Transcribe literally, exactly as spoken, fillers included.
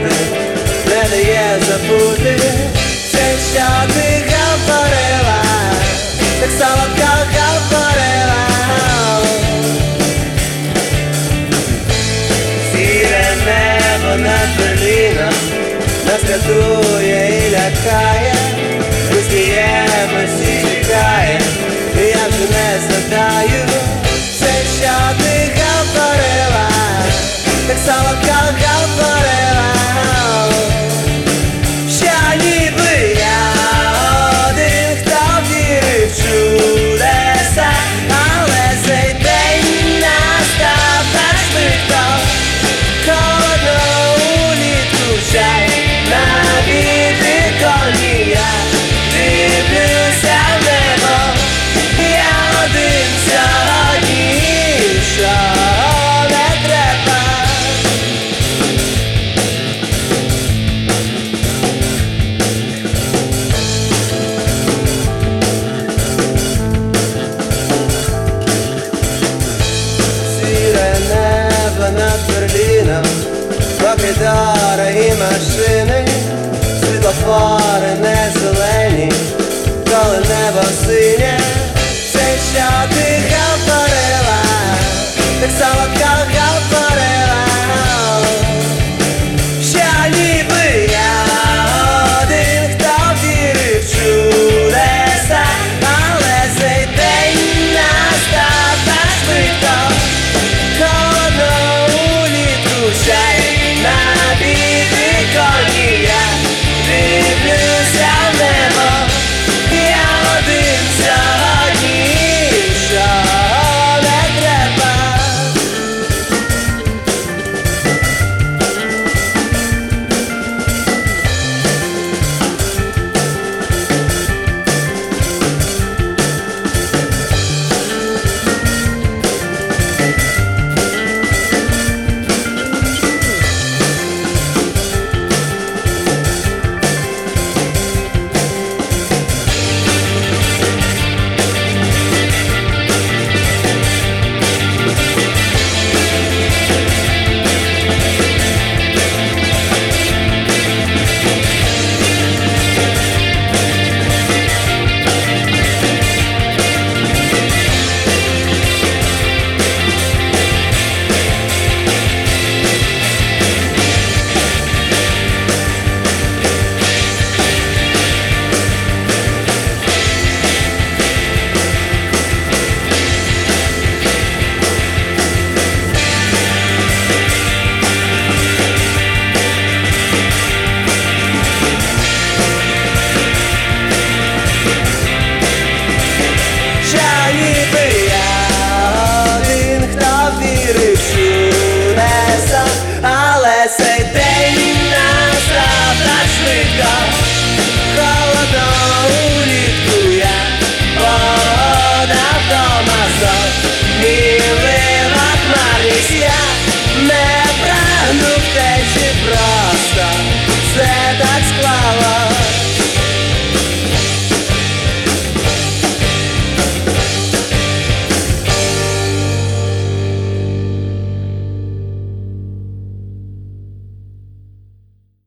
тобі не дає забути все, що ти говорила, так солодко говорила. Сіре небо над Берліном нас катує і лякає, ми сміємось і чекаєм, і я вже не згадаю все, що ти говорила, так солодко говорила, що ніби я один, хто вірив в чудеса, але цей день настав так швидко, холодно улітку чай на віконі, я дивлюся в небо, я один сьогодні, що не треба. Сіре небо над Берліном, покидори і машини, світлофори не зелені, коли небо синє, все, що ти говорила, так солодко говорила, що ніби я один, хто вірив в чудеса, але цей день настав так швидко, холодно улітку чай на віконі, я дивлюся в небо, я один сьогодні, що не треба. Цей день настав так швидко, холодно улітку я подав дома знов, мілива хмарність, я не прагну втечі, просто все так складно.